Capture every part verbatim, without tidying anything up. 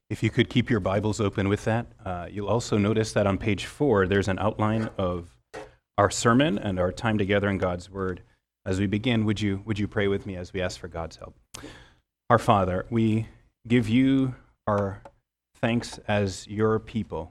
If you could keep your Bibles open with that, uh, you'll also notice that on page four, there's an outline of our sermon and our time together in God's Word. As we begin, would you would you pray with me as we ask for God's help? Our Father, we give you our thanks as your people,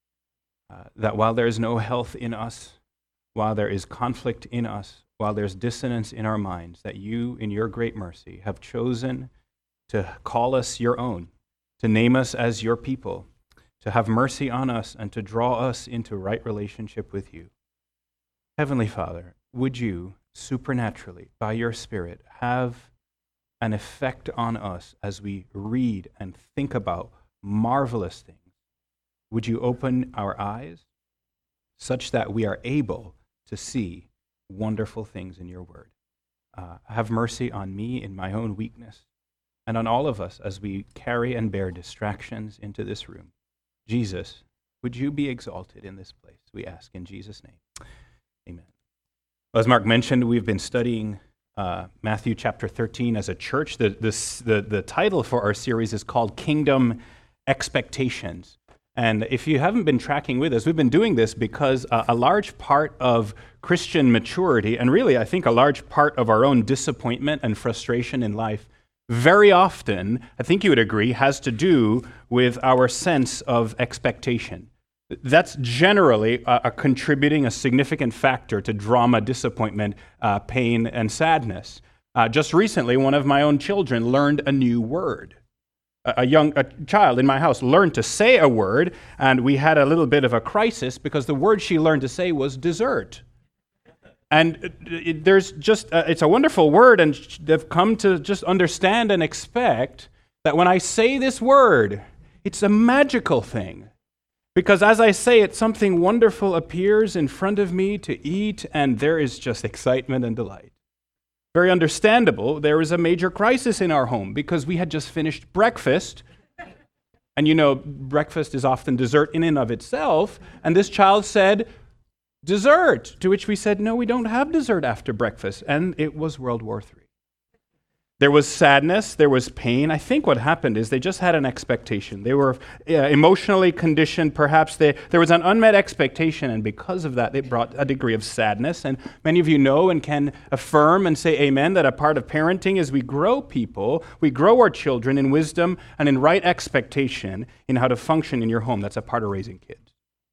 uh, that while there is no health in us, while there is conflict in us, while there's dissonance in our minds, that you, in your great mercy, have chosen to call us your own, to name us as your people, to have mercy on us, and to draw us into right relationship with you. Heavenly Father, would you supernaturally, by your Spirit, have an effect on us as we read and think about marvelous things? Would you open our eyes such that we are able to see wonderful things in your word? Uh, have mercy on me in my own weakness, and on all of us as we carry and bear distractions into this room. Jesus, would you be exalted in this place, we ask in Jesus' name. Amen. Well, as Mark mentioned, we've been studying uh, Matthew chapter thirteen as a church. The, this, the, the title for our series is called Kingdom Expectations. And if you haven't been tracking with us, we've been doing this because uh, a large part of Christian maturity, and really I think a large part of our own disappointment and frustration in life, very often, I think you would agree, has to do with our sense of expectation. That's generally a, a contributing, a significant factor to drama, disappointment, uh, pain, and sadness. Uh, just recently, one of my own children learned a new word. A, a young a child in my house learned to say a word, and we had a little bit of a crisis because the word she learned to say was dessert. And it, it, there's just, uh, it's a wonderful word, and they've come to just understand and expect that when I say this word, it's a magical thing. Because as I say it, something wonderful appears in front of me to eat, and there is just excitement and delight. Very understandable, there is a major crisis in our home because we had just finished breakfast. And you know, breakfast is often dessert in and of itself, and this child said, dessert, to which we said, no, we don't have dessert after breakfast. And it was World War Three. There was sadness, there was pain. I think what happened is they just had an expectation. They were uh, emotionally conditioned, perhaps. They, there was an unmet expectation, and because of that, it brought a degree of sadness. And many of you know and can affirm and say amen that a part of parenting is we grow people, we grow our children in wisdom and in right expectation in how to function in your home. That's a part of raising kids.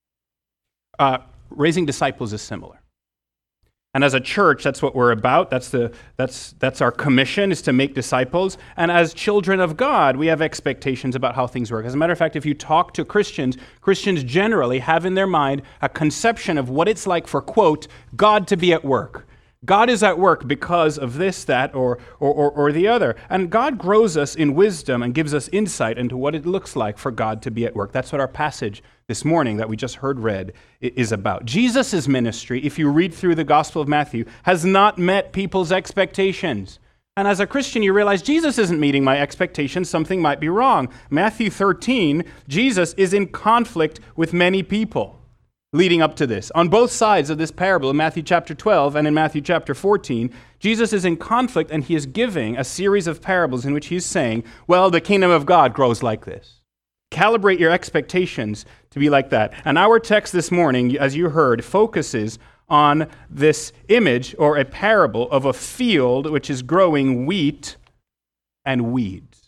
Uh, Raising disciples is similar. And as a church, that's what we're about. That's the that's that's our commission, is to make disciples. And as children of God, we have expectations about how things work. As a matter of fact, if you talk to Christians, Christians generally have in their mind a conception of what it's like for, quote, God to be at work. God is at work because of this, that, or, or, or, or the other. And God grows us in wisdom and gives us insight into what it looks like for God to be at work. That's what our passage this morning that we just heard read is about. Jesus' ministry, if you read through the Gospel of Matthew, has not met people's expectations. And as a Christian, you realize Jesus isn't meeting my expectations. Something might be wrong. Matthew thirteen, Jesus is in conflict with many people leading up to this. On both sides of this parable, in Matthew chapter twelve and in Matthew chapter fourteen, Jesus is in conflict, and he is giving a series of parables in which he's saying, well, the kingdom of God grows like this. Calibrate your expectations to be like that. And our text this morning, as you heard, focuses on this image or a parable of a field which is growing wheat and weeds.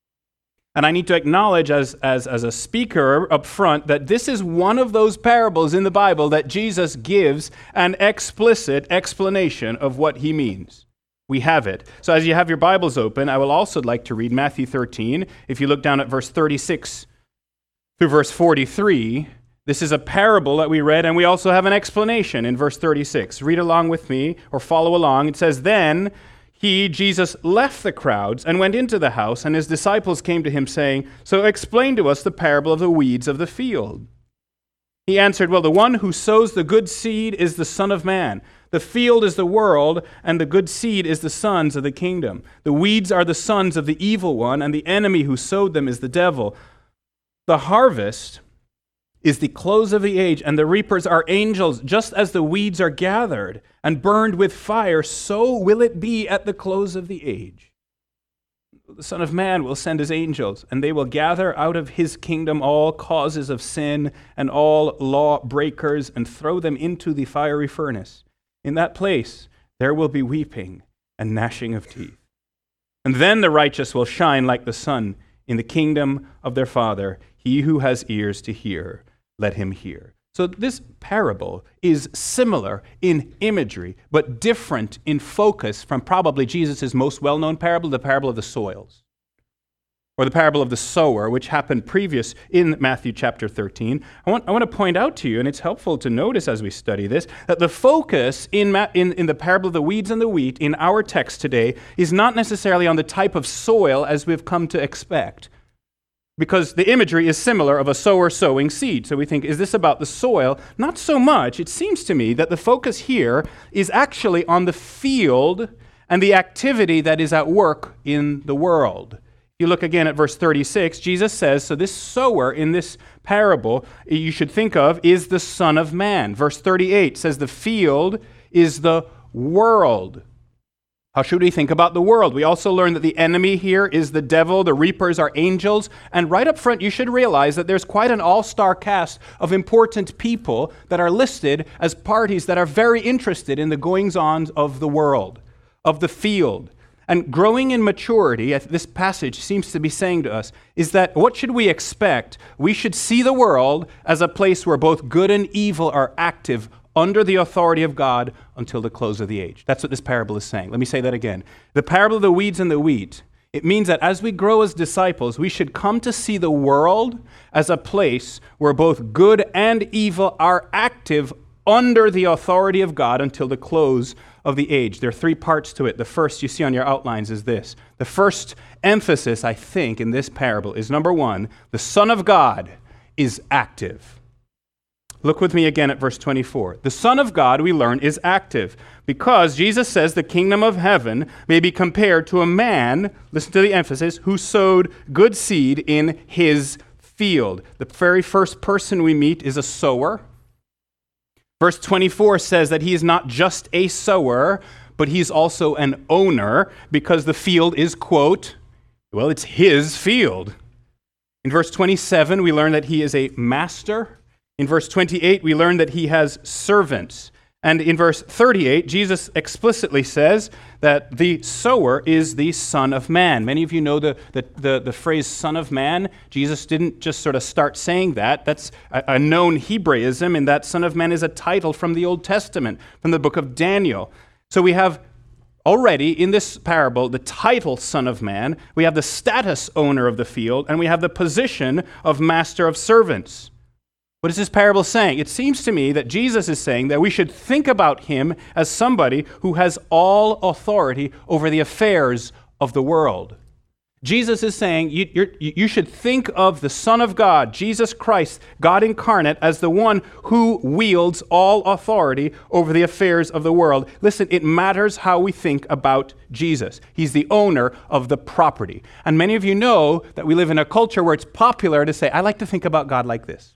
And I need to acknowledge as, as, as a speaker up front that this is one of those parables in the Bible that Jesus gives an explicit explanation of what he means. We have it. So as you have your Bibles open, I will also like to read Matthew thirteen. If you look down at verse thirty-six through verse forty-three, this is a parable that we read, and we also have an explanation in verse thirty-six. Read along with me or follow along. It says, then he, Jesus, left the crowds and went into the house, and his disciples came to him saying, so explain to us the parable of the weeds of the field. He answered, well, the one who sows the good seed is the Son of Man. The field is the world, and the good seed is the sons of the kingdom. The weeds are the sons of the evil one, and the enemy who sowed them is the devil. The harvest is the close of the age, and the reapers are angels. Just as the weeds are gathered and burned with fire, so will it be at the close of the age. The Son of Man will send his angels, and they will gather out of his kingdom all causes of sin and all law breakers and throw them into the fiery furnace. In that place there will be weeping and gnashing of teeth. And then the righteous will shine like the sun in the kingdom of their Father. He who has ears to hear, let him hear. So this parable is similar in imagery, but different in focus from probably Jesus' most well-known parable, the parable of the soils, or the parable of the sower, which happened previous in Matthew chapter thirteen. I want, I want to point out to you, and it's helpful to notice as we study this, that the focus in, in, in the parable of the weeds and the wheat in our text today is not necessarily on the type of soil as we've come to expect, because the imagery is similar of a sower sowing seed. So we think, is this about the soil? Not so much. It seems to me that the focus here is actually on the field and the activity that is at work in the world. You look again at verse thirty-six, Jesus says, so this sower in this parable you should think of is the Son of Man. Verse thirty-eight says the field is the world. How should we think about the world? We also learn that the enemy here is the devil, the reapers are angels, and right up front you should realize that there's quite an all-star cast of important people that are listed as parties that are very interested in the goings-on of the world, of the field. And growing in maturity, this passage seems to be saying to us, is that what should we expect? We should see the world as a place where both good and evil are active under the authority of God until the close of the age. That's what this parable is saying. Let me say that again. The parable of the weeds and the wheat, it means that as we grow as disciples, we should come to see the world as a place where both good and evil are active under the authority of God until the close of the age. There are three parts to it. The first you see on your outlines is this. The first emphasis, I think, in this parable is number one, the Son of God is active. Look with me again at verse twenty-four. The Son of God, we learn, is active because Jesus says the kingdom of heaven may be compared to a man, listen to the emphasis, who sowed good seed in his field. The very first person we meet is a sower. Verse twenty-four says that he is not just a sower, but he's also an owner because the field is, quote, well, it's his field. In verse twenty-seven, we learn that he is a master. In verse twenty-eight, we learn that he has servants. And in verse thirty-eight, Jesus explicitly says that the sower is the Son of Man. Many of you know the, the, the, the phrase Son of Man. Jesus didn't just sort of start saying that. That's a, a known Hebraism, and that Son of Man is a title from the Old Testament, from the book of Daniel. So we have already in this parable the title Son of Man, we have the status owner of the field, and we have the position of master of servants. What is this parable saying? It seems to me that Jesus is saying that we should think about him as somebody who has all authority over the affairs of the world. Jesus is saying you, you're, you should think of the Son of God, Jesus Christ, God incarnate, as the one who wields all authority over the affairs of the world. Listen, it matters how we think about Jesus. He's the owner of the property. And many of you know that we live in a culture where it's popular to say, I like to think about God like this.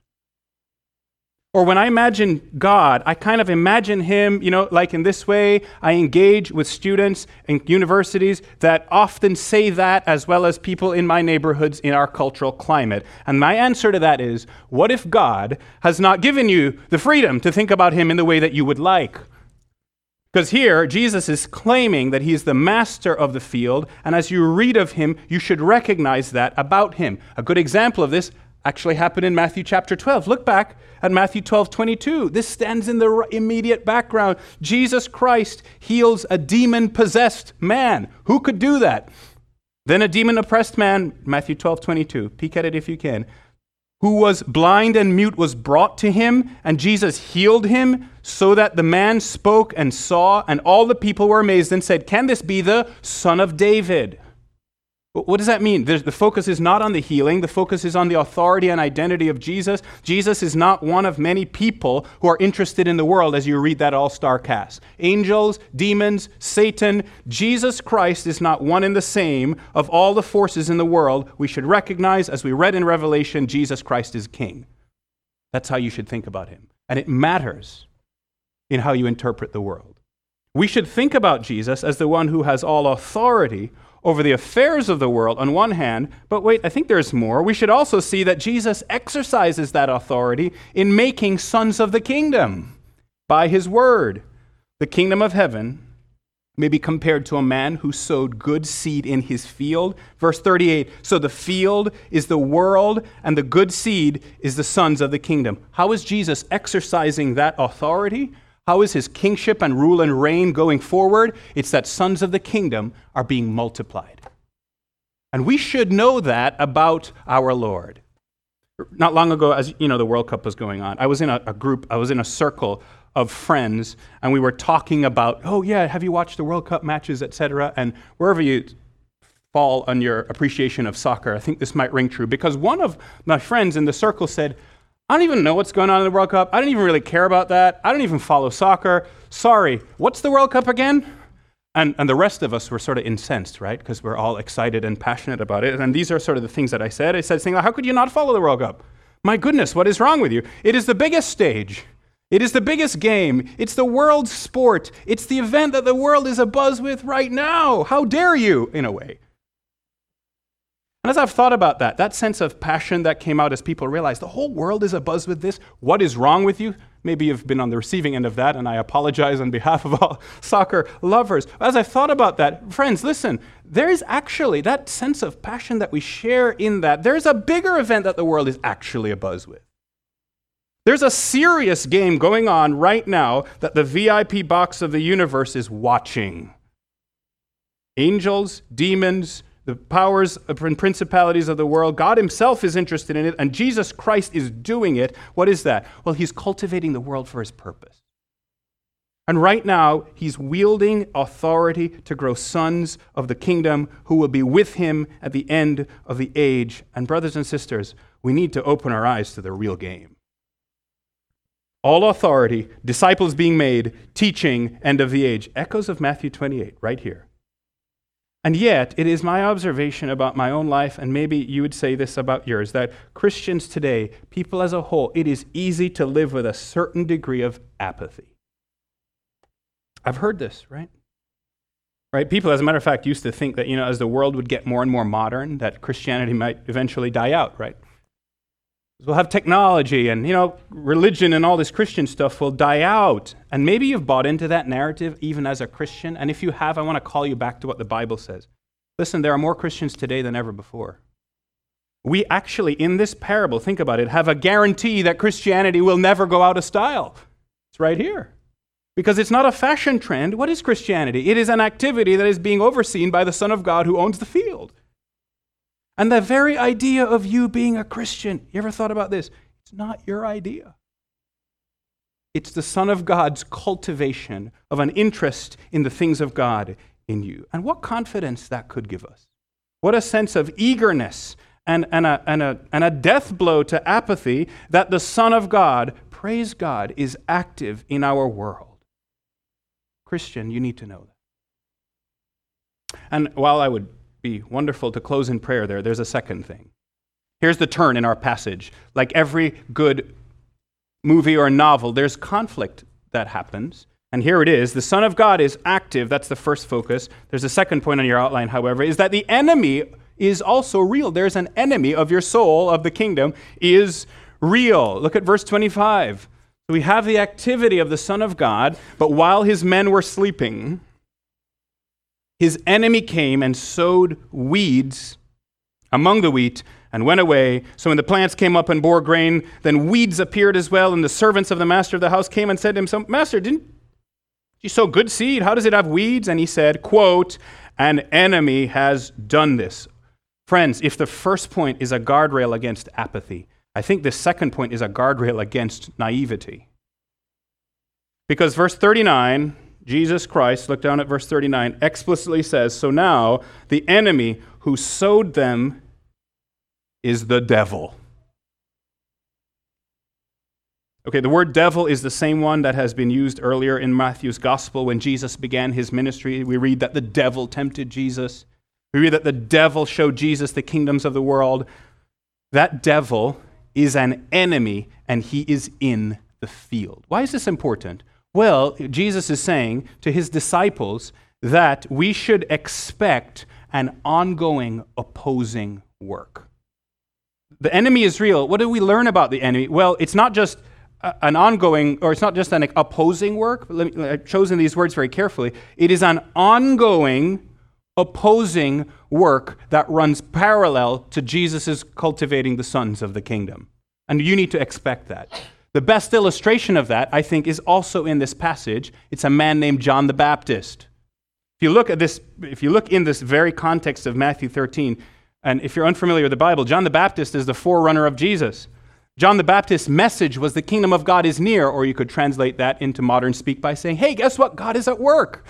Or when I imagine God, I kind of imagine him, you know, like in this way. I engage with students in universities that often say that, as well as people in my neighborhoods in our cultural climate. And my answer to that is, what if God has not given you the freedom to think about him in the way that you would like? Because here, Jesus is claiming that he is the master of the field, and as you read of him, you should recognize that about him. A good example of this actually happened in Matthew chapter twelve. Look back at Matthew twelve twenty-two. This stands in the immediate background. Jesus Christ heals a demon-possessed man. Who could do that? Then a demon-oppressed man, Matthew twelve twenty-two, peek at it if you can, who was blind and mute was brought to him, and Jesus healed him so that the man spoke and saw, and all the people were amazed and said, "Can this be the Son of David?" What does that mean? There's, the focus is not on the healing. The focus is on the authority and identity of Jesus. Jesus is not one of many people who are interested in the world as you read that all-star cast. Angels, demons, Satan. Jesus Christ is not one and the same of all the forces in the world. We should recognize, as we read in Revelation, Jesus Christ is King. That's how you should think about him. And it matters in how you interpret the world. We should think about Jesus as the one who has all authority over the affairs of the world on one hand, but wait, I think there's more. We should also see that Jesus exercises that authority in making sons of the kingdom by his word. The kingdom of heaven may be compared to a man who sowed good seed in his field. Verse thirty-eight, so the field is the world and the good seed is the sons of the kingdom. How is Jesus exercising that authority? How is his kingship and rule and reign going forward? It's that sons of the kingdom are being multiplied. And we should know that about our Lord. Not long ago, as you know, the World Cup was going on. I was in a, a group, I was in a circle of friends, and we were talking about, oh yeah, have you watched the World Cup matches, et cetera? And wherever you fall on your appreciation of soccer, I think this might ring true, because one of my friends in the circle said, I don't even know what's going on in the World Cup. I don't even really care about that. I don't even follow soccer. Sorry, what's the World Cup again? And, and the rest of us were sort of incensed, right? Because we're all excited and passionate about it. And these are sort of the things that I said. I said, things like, how could you not follow the World Cup? My goodness, what is wrong with you? It is the biggest stage. It is the biggest game. It's the world's sport. It's the event that the world is abuzz with right now. How dare you, in a way. And as I've thought about that, that sense of passion that came out as people realized the whole world is abuzz with this. What is wrong with you? Maybe you've been on the receiving end of that, and I apologize on behalf of all soccer lovers. As I thought about that, friends, listen, there is actually that sense of passion that we share in that. There's a bigger event that the world is actually abuzz with. There's a serious game going on right now that the V I P box of the universe is watching. Angels, demons, the powers and principalities of the world, God himself is interested in it, and Jesus Christ is doing it. What is that? Well, he's cultivating the world for his purpose. And right now, he's wielding authority to grow sons of the kingdom who will be with him at the end of the age. And brothers and sisters, we need to open our eyes to the real game. All authority, disciples being made, teaching, end of the age. Echoes of Matthew twenty-eight, right here. And yet, it is my observation about my own life, and maybe you would say this about yours, that Christians today, people as a whole, it is easy to live with a certain degree of apathy. I've heard this, right? Right? People, as a matter of fact, used to think that, you know, as the world would get more and more modern, that Christianity might eventually die out, right? We'll have technology and, you know, religion and all this Christian stuff will die out. And maybe you've bought into that narrative even as a Christian. And if you have, I want to call you back to what the Bible says. Listen, there are more Christians today than ever before. We actually, in this parable, think about it, have a guarantee that Christianity will never go out of style. It's right here. Because it's not a fashion trend. What is Christianity? It is an activity that is being overseen by the Son of God who owns the field. And the very idea of you being a Christian, you ever thought about this? It's not your idea. It's the Son of God's cultivation of an interest in the things of God in you. And what confidence that could give us. What a sense of eagerness and, and, a, and, a, and a death blow to apathy that the Son of God, praise God, is active in our world. Christian, you need to know that. And while I would be wonderful to close in prayer there, there's a second thing. Here's the turn in our passage. Like every good movie or novel, there's conflict that happens. And here it is. The Son of God is active. That's the first focus. There's a second point on your outline, however, is that the enemy is also real. There's an enemy of your soul, of the kingdom, is real. Look at verse twenty-five. We have the activity of the Son of God, but while his men were sleeping, his enemy came and sowed weeds among the wheat and went away. So when the plants came up and bore grain, then weeds appeared as well. And the servants of the master of the house came and said to him, so, Master, didn't you sow good seed? How does it have weeds? And he said, quote, an enemy has done this. Friends, if the first point is a guardrail against apathy, I think the second point is a guardrail against naivety. Because verse thirty-nine, Jesus Christ, look down at verse thirty-nine, explicitly says, so now the enemy who sowed them is the devil. Okay, the word devil is the same one that has been used earlier in Matthew's gospel when Jesus began his ministry. We read that the devil tempted Jesus. We read that the devil showed Jesus the kingdoms of the world. That devil is an enemy, and he is in the field. Why is this important? Well, Jesus is saying to his disciples that we should expect an ongoing opposing work. The enemy is real. What do we learn about the enemy? Well, it's not just an ongoing, or it's not just an opposing work. Let me, I've chosen these words very carefully. It is an ongoing opposing work that runs parallel to Jesus' cultivating the sons of the kingdom. And you need to expect that. The best illustration of that, I think, is also in this passage. It's a man named John the Baptist. If you look at this, if you look in this very context of Matthew thirteen, and if you're unfamiliar with the Bible, John the Baptist is the forerunner of Jesus. John the Baptist's message was the kingdom of God is near, or you could translate that into modern speak by saying, hey, guess what? God is at work.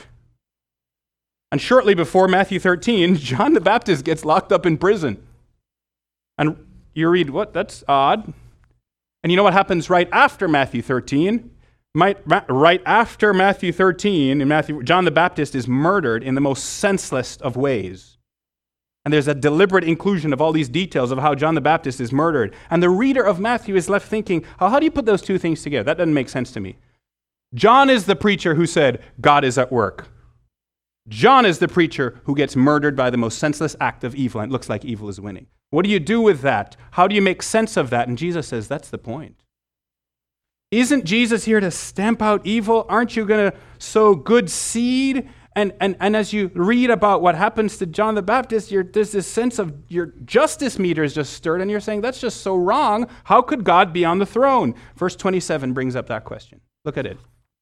And shortly before Matthew thirteen, John the Baptist gets locked up in prison. And you read, what? That's odd. And you know what happens right after Matthew thirteen? Right after Matthew thirteen, in Matthew, John the Baptist is murdered in the most senseless of ways. And there's a deliberate inclusion of all these details of how John the Baptist is murdered. And the reader of Matthew is left thinking, oh, how do you put those two things together? That doesn't make sense to me. John is the preacher who said, God is at work. John is the preacher who gets murdered by the most senseless act of evil, and it looks like evil is winning. What do you do with that? How do you make sense of that? And Jesus says, that's the point. Isn't Jesus here to stamp out evil? Aren't you going to sow good seed? And, and, and as you read about what happens to John the Baptist, you're, there's this sense of your justice meter is just stirred, and you're saying, that's just so wrong. How could God be on the throne? Verse twenty-seven brings up that question. Look at it.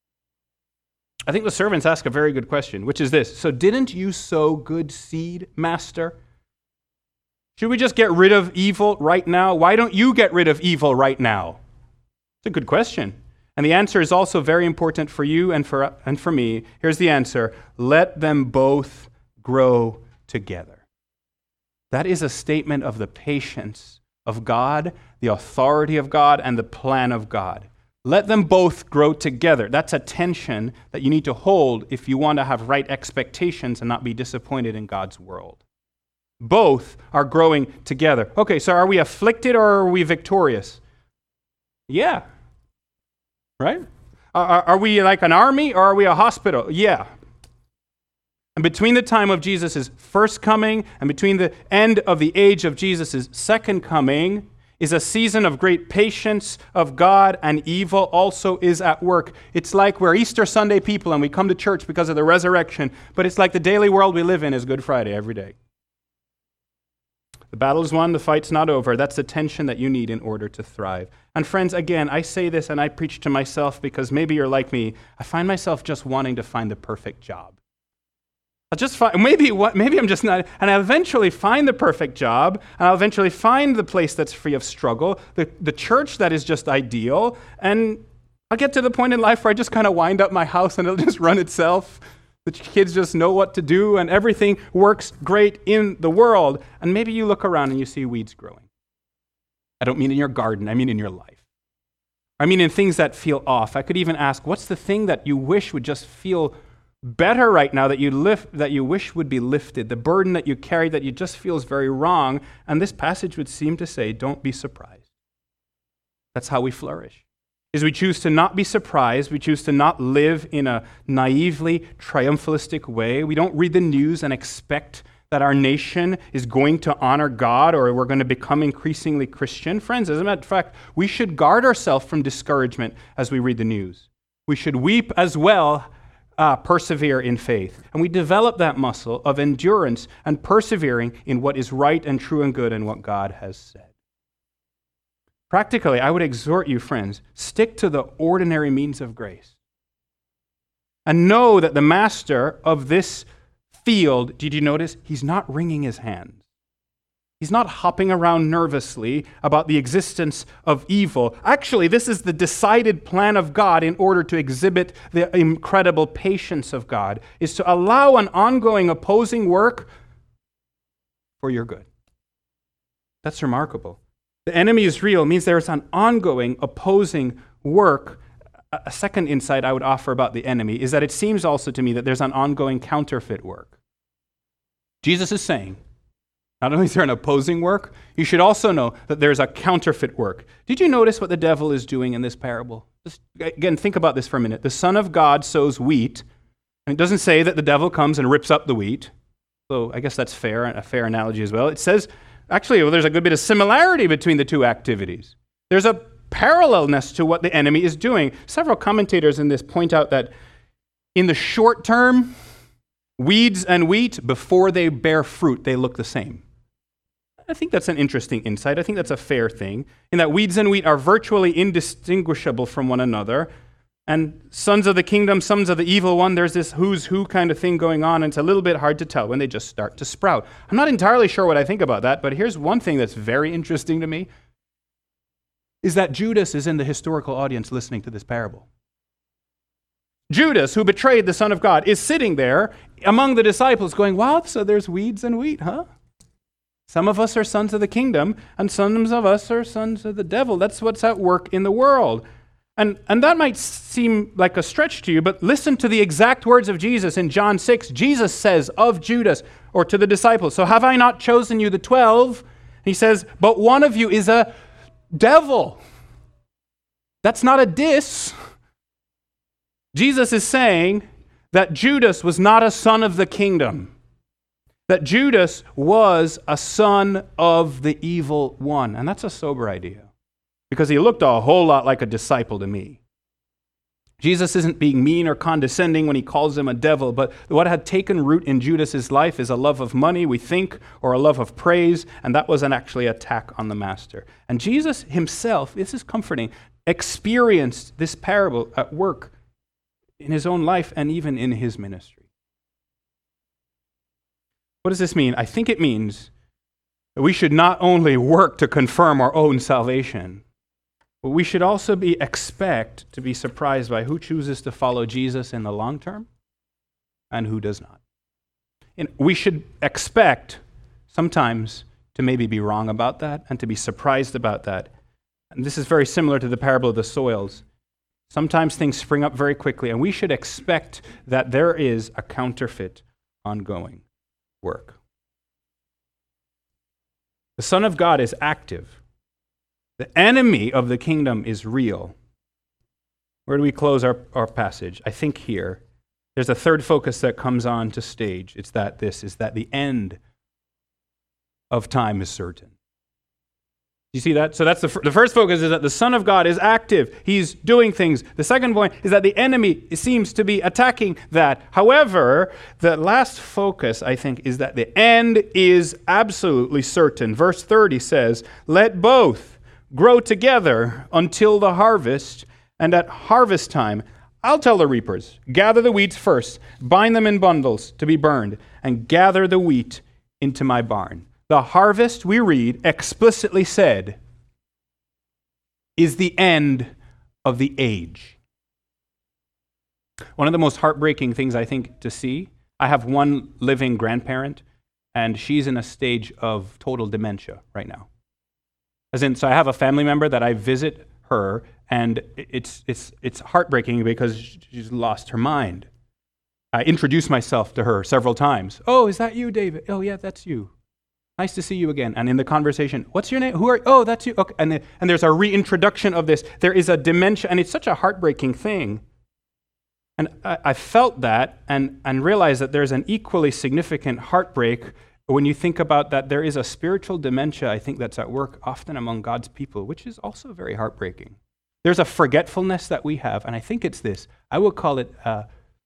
I think the servants ask a very good question, which is this. So didn't you sow good seed, Master? Should we just get rid of evil right now? Why don't you get rid of evil right now? It's a good question. And the answer is also very important for you and for, and for me. Here's the answer. Let them both grow together. That is a statement of the patience of God, the authority of God, and the plan of God. Let them both grow together. That's a tension that you need to hold if you want to have right expectations and not be disappointed in God's world. Both are growing together. Okay, so are we afflicted or are we victorious? Yeah. Right? Are, are we like an army or are we a hospital? Yeah. And between the time of Jesus' first coming and between the end of the age of Jesus' second coming is a season of great patience of God, and evil also is at work. It's like we're Easter Sunday people and we come to church because of the resurrection, but it's like the daily world we live in is Good Friday every day. The battle is won, the fight's not over. That's the tension that you need in order to thrive. And friends, again, I say this and I preach to myself because maybe you're like me. I find myself just wanting to find the perfect job. I'll just find, maybe what, maybe I'm just not, and I'll eventually find the perfect job, and I'll eventually find the place that's free of struggle, the, the church that is just ideal, and I'll get to the point in life where I just kind of wind up my house and it'll just run itself. The kids just know what to do, and everything works great in the world. And maybe you look around and you see weeds growing. I don't mean in your garden, I mean in your life. I mean in things that feel off. I could even ask, what's the thing that you wish would just feel better right now, that you lift, that you wish would be lifted, the burden that you carry that you just feels very wrong? And this passage would seem to say, don't be surprised. That's how we flourish. Is we choose to not be surprised. We choose to not live in a naively triumphalistic way. We don't read the news and expect that our nation is going to honor God or we're going to become increasingly Christian. Friends, as a matter of fact, we should guard ourselves from discouragement as we read the news. We should weep as well, uh, persevere in faith. And we develop that muscle of endurance and persevering in what is right and true and good and what God has said. Practically, I would exhort you, friends, stick to the ordinary means of grace. And know that the master of this field, did you notice? He's not wringing his hands. He's not hopping around nervously about the existence of evil. Actually, this is the decided plan of God in order to exhibit the incredible patience of God, is to allow an ongoing opposing work for your good. That's remarkable. The enemy is real means there is an ongoing opposing work. A second insight I would offer about the enemy is that it seems also to me that there's an ongoing counterfeit work. Jesus is saying, not only is there an opposing work, you should also know that there's a counterfeit work. Did you notice what the devil is doing in this parable? Just, again, think about this for a minute. The Son of God sows wheat, and it doesn't say that the devil comes and rips up the wheat. So I guess that's fair, a fair analogy as well. It says, actually, well, there's a good bit of similarity between the two activities. There's a parallelness to what the enemy is doing. Several commentators in this point out that in the short term, weeds and wheat, before they bear fruit, they look the same. I think that's an interesting insight. I think that's a fair thing, in that weeds and wheat are virtually indistinguishable from one another. And sons of the kingdom, sons of the evil one, there's this who's who kind of thing going on, and it's a little bit hard to tell when they just start to sprout. I'm not entirely sure what I think about that, but here's one thing that's very interesting to me, is that Judas is in the historical audience listening to this parable. Judas, who betrayed the Son of God, is sitting there among the disciples going, wow, so there's weeds and wheat, huh? Some of us are sons of the kingdom, and some of us are sons of the devil. That's what's at work in the world. And, and that might seem like a stretch to you, but listen to the exact words of Jesus in John six. Jesus says of Judas, or to the disciples, so have I not chosen you the twelve? He says, but one of you is a devil. That's not a diss. Jesus is saying that Judas was not a son of the kingdom, that Judas was a son of the evil one. And that's a sober idea, because he looked a whole lot like a disciple to me. Jesus isn't being mean or condescending when he calls him a devil, but what had taken root in Judas's life is a love of money, we think, or a love of praise, and that was an actually attack on the master. And Jesus himself, this is comforting, experienced this parable at work in his own life and even in his ministry. What does this mean? I think it means that we should not only work to confirm our own salvation, but we should also be expect to be surprised by who chooses to follow Jesus in the long term and who does not. And we should expect sometimes to maybe be wrong about that and to be surprised about that. And this is very similar to the parable of the soils. Sometimes things spring up very quickly, and we should expect that there is a counterfeit ongoing work. The Son of God is active. The enemy of the kingdom is real. Where do we close our, our passage? I think here. There's a third focus that comes on to stage. It's that this is that the end of time is certain. You see that? So that's the, f- the first focus is that the Son of God is active. He's doing things. The second point is that the enemy seems to be attacking that. However, the last focus, I think, is that the end is absolutely certain. Verse thirty says, let both grow together until the harvest, and at harvest time, I'll tell the reapers, gather the weeds first, bind them in bundles to be burned, and gather the wheat into my barn. The harvest, we read, explicitly said, is the end of the age. One of the most heartbreaking things I think to see, I have one living grandparent, and she's in a stage of total dementia right now. As in, so I have a family member that I visit her, and it's it's it's heartbreaking because she's lost her mind. I introduced myself to her several times. Oh, is that you, David? Oh, yeah, that's you. Nice to see you again. And in the conversation, what's your name? Who are you? Oh, that's you. Okay. And, the, and there's a reintroduction of this. There is a dementia, and it's such a heartbreaking thing. And I, I felt that and, and realized that there's an equally significant heartbreak when you think about that there is a spiritual dementia, I think, that's at work often among God's people, which is also very heartbreaking. There's a forgetfulness that we have, and I think it's this. I would call it uh,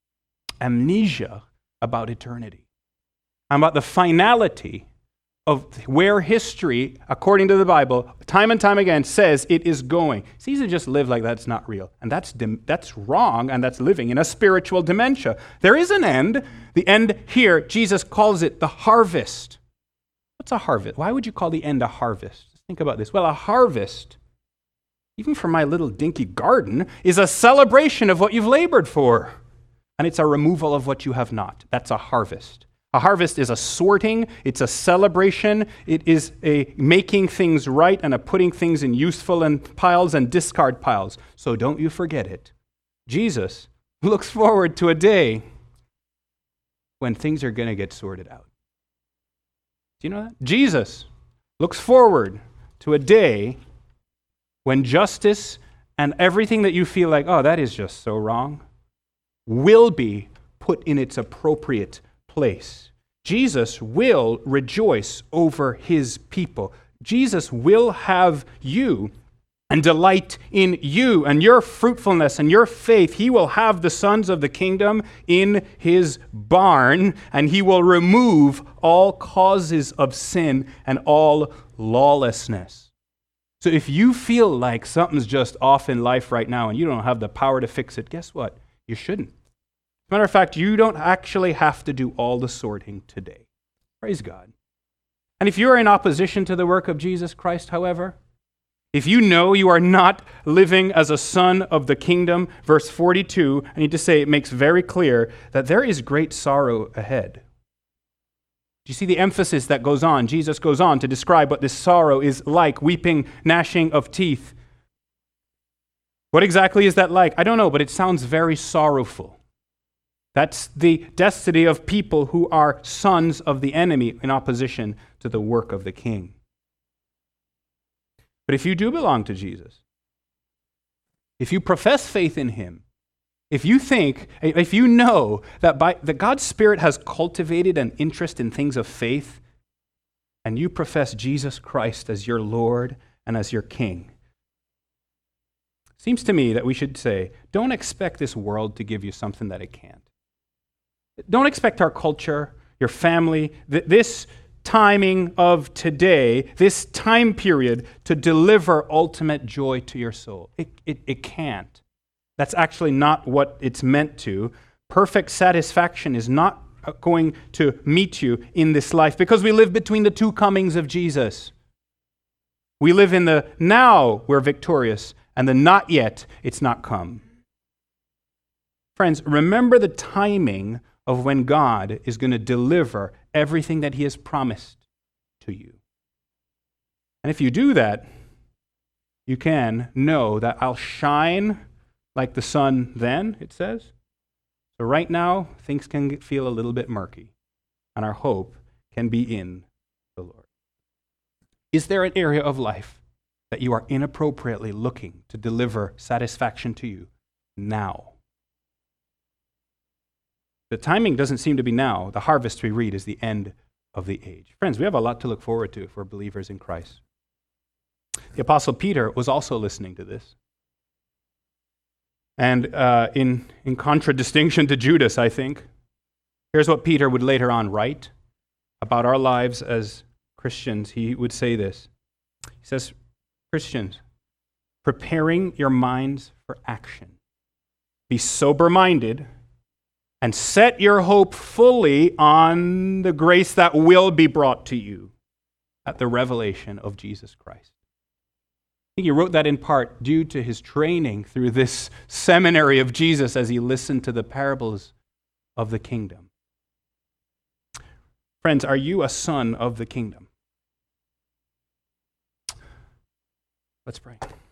amnesia about eternity, about the finality of where history, according to the Bible, time and time again says it is going. It's easy to just live like that's not real. And that's dim- that's wrong, and that's living in a spiritual dementia. There is an end. The end here, Jesus calls it the harvest. What's a harvest? Why would you call the end a harvest? Just think about this. Well, a harvest, even for my little dinky garden, is a celebration of what you've labored for. And it's a removal of what you have not. That's a harvest. A harvest is a sorting, it's a celebration, it is a making things right and a putting things in useful and piles and discard piles. So don't you forget it. Jesus looks forward to a day when things are going to get sorted out. Do you know that? Jesus looks forward to a day when justice and everything that you feel like, oh, that is just so wrong, will be put in its appropriate place. Jesus will rejoice over his people. Jesus will have you and delight in you and your fruitfulness and your faith. He will have the sons of the kingdom in his barn, and he will remove all causes of sin and all lawlessness. So if you feel like something's just off in life right now and you don't have the power to fix it, guess what? You shouldn't. As a matter of fact, you don't actually have to do all the sorting today. Praise God. And if you're in opposition to the work of Jesus Christ, however, if you know you are not living as a son of the kingdom, verse forty-two, I need to say it makes very clear that there is great sorrow ahead. Do you see the emphasis that goes on? Jesus goes on to describe what this sorrow is like, weeping, gnashing of teeth. What exactly is that like? I don't know, but it sounds very sorrowful. That's the destiny of people who are sons of the enemy in opposition to the work of the king. But if you do belong to Jesus, if you profess faith in him, if you think, if you know that, by, that God's Spirit has cultivated an interest in things of faith, and you profess Jesus Christ as your Lord and as your King, seems to me that we should say, don't expect this world to give you something that it can't. Don't expect our culture, your family, th- this timing of today, this time period to deliver ultimate joy to your soul. It, it, it can't. That's actually not what it's meant to. Perfect satisfaction is not going to meet you in this life because we live between the two comings of Jesus. We live in the now we're victorious and the not yet, it's not come. Friends, remember the timing of when God is going to deliver everything that he has promised to you. And if you do that, you can know that I'll shine like the sun then, it says. So right now, things can feel a little bit murky, and our hope can be in the Lord. Is there an area of life that you are inappropriately looking to deliver satisfaction to you now? The timing doesn't seem to be now. The harvest, we read, is the end of the age. Friends, we have a lot to look forward to if we're believers in Christ. The Apostle Peter was also listening to this. And uh, in, in contradistinction to Judas, I think, here's what Peter would later on write about our lives as Christians. He would say this. He says, Christians, preparing your minds for action. Be sober-minded and set your hope fully on the grace that will be brought to you at the revelation of Jesus Christ. I think he wrote that in part due to his training through this seminary of Jesus as he listened to the parables of the kingdom. Friends, are you a son of the kingdom? Let's pray.